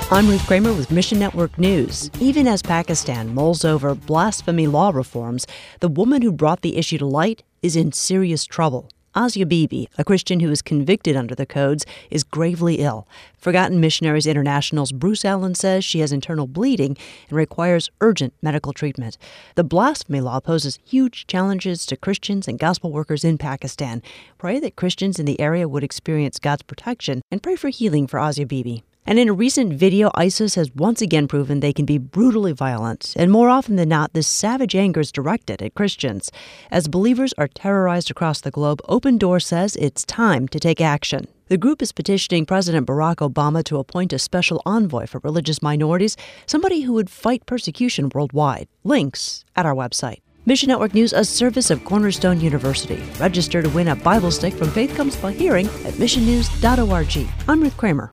I'm Ruth Kramer with Mission Network News. Even as Pakistan mulls over blasphemy law reforms, the woman who brought the issue to light is in serious trouble. Asia Bibi, a Christian who was convicted under the codes, is gravely ill. Forgotten Missionaries International's Bruce Allen says she has internal bleeding and requires urgent medical treatment. The blasphemy law poses huge challenges to Christians and gospel workers in Pakistan. Pray that Christians in the area would experience God's protection and pray for healing for Asia Bibi. And in a recent video, ISIS has once again proven they can be brutally violent, and more often than not, this savage anger is directed at Christians. As believers are terrorized across the globe, Open Door says it's time to take action. The group is petitioning President Barack Obama to appoint a special envoy for religious minorities, somebody who would fight persecution worldwide. Links at our website. Mission Network News, a service of Cornerstone University. Register to win a Bible stick from Faith Comes by Hearing at missionnews.org. I'm Ruth Kramer.